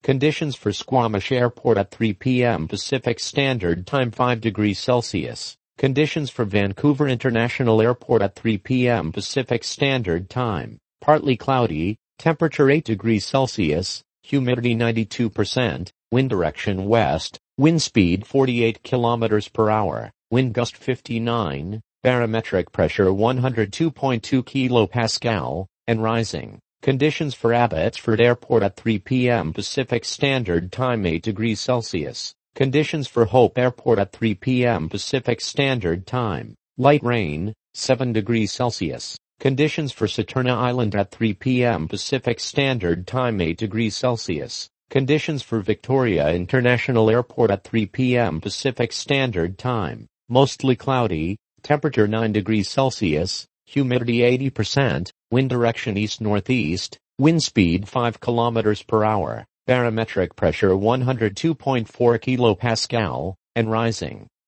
Conditions for Squamish Airport at 3 p.m. Pacific Standard Time 5 degrees Celsius. Conditions for Vancouver International Airport at 3 p.m. Pacific Standard Time. Partly cloudy, temperature 8 degrees Celsius, humidity 92%, wind direction west, wind speed 48 km per hour, wind gust 59, barometric pressure 102.2 kilopascal, and rising. Conditions for Abbotsford Airport at 3 p.m. Pacific Standard Time 8 degrees Celsius. Conditions for Hope Airport at 3 p.m. Pacific Standard Time. Light rain, 7 degrees Celsius. Conditions for Saturna Island at 3 p.m. Pacific Standard Time 8 degrees Celsius. Conditions for Victoria International Airport at 3 p.m. Pacific Standard Time. Mostly cloudy, temperature 9 degrees Celsius, humidity 80%, wind direction east-northeast, wind speed 5 km per hour. Barometric pressure 102.4 kilopascal, and rising.